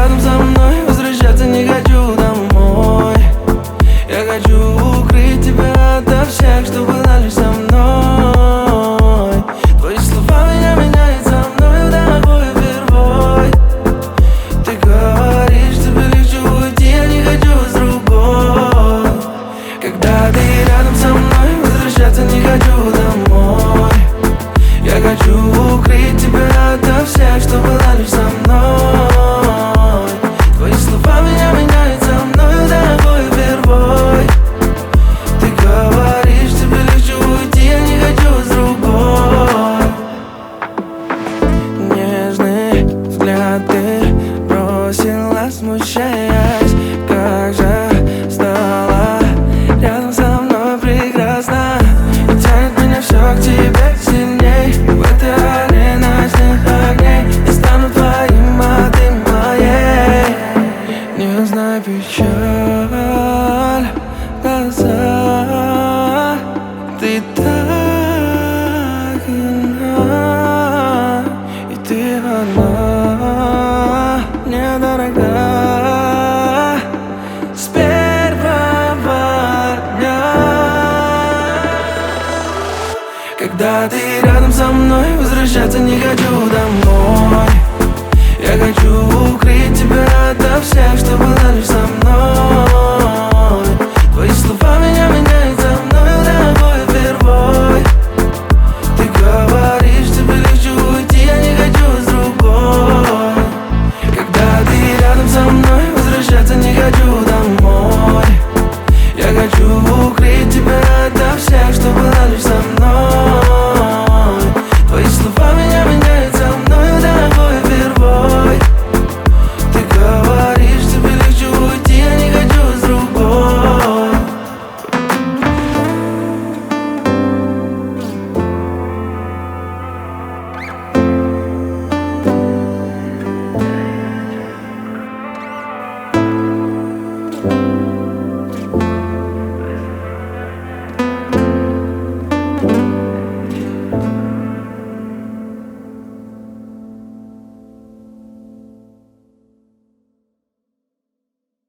рядом со мной, возвращаться не хочу домой. Я хочу укрыть тебя ото всех, что было лишь со мной. Твои слова меня меняют, со мною дорогой впервой. Ты говоришь, тебе легче уйти, я не хочу с другой. Когда ты рядом со мной, возвращаться не хочу домой. Я хочу укрыть тебя ото всех, что было лишь со мной. Твои слова меня меняют, со мною дорогой впервой. Ты говоришь, тебе легче уйти, я не хочу с другой. Нежный взгляд ты бросила, смущаясь. Как же стало рядом со мной прекрасно. И тянет меня все к тебе сильней. В этой арене ночных огней я стану твоим, а ты моей. Не знай печаль в глазах. Ты так иная, и ты одна, мне дорога с первого дня. Когда ты рядом со мной, возвращаться не хочу домой. Я хочу укрыть тебя ото всех, что было лишь со мной. Твои слова меня меняют.